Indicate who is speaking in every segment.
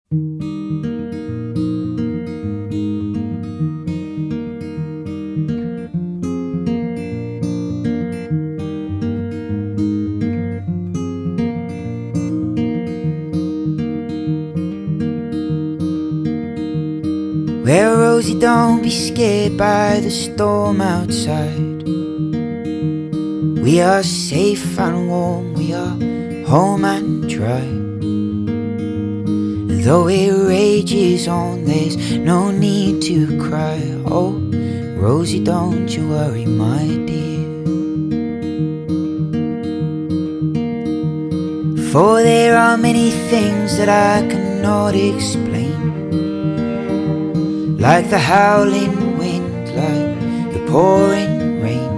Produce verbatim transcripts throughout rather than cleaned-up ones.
Speaker 1: Well, Rosie, don't be scared by the storm outside. We are safe and warm, we are home and dry. And though it rages on, there's no need to cry. Oh, Rosie, don't you worry, my dear. For there are many things that I cannot explain, like the howling wind, like the pouring rain,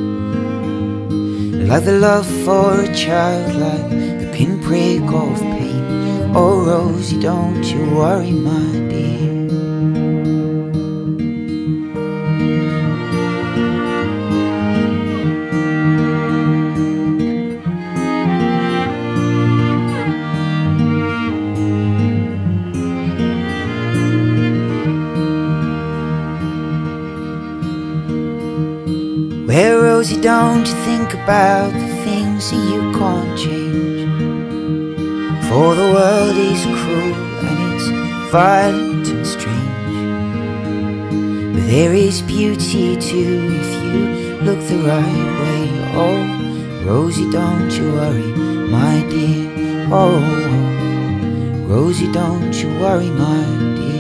Speaker 1: like the love for a child, like the pinprick of pain. Oh, Rosie, don't you worry, my dear. Well, Rosie, don't you think about the things that you can't change. For the world is cruel and it's violent and strange, but there is beauty too if you look the right way. Oh, Rosie, don't you worry, my dear. Oh, Rosie, don't you worry, my dear.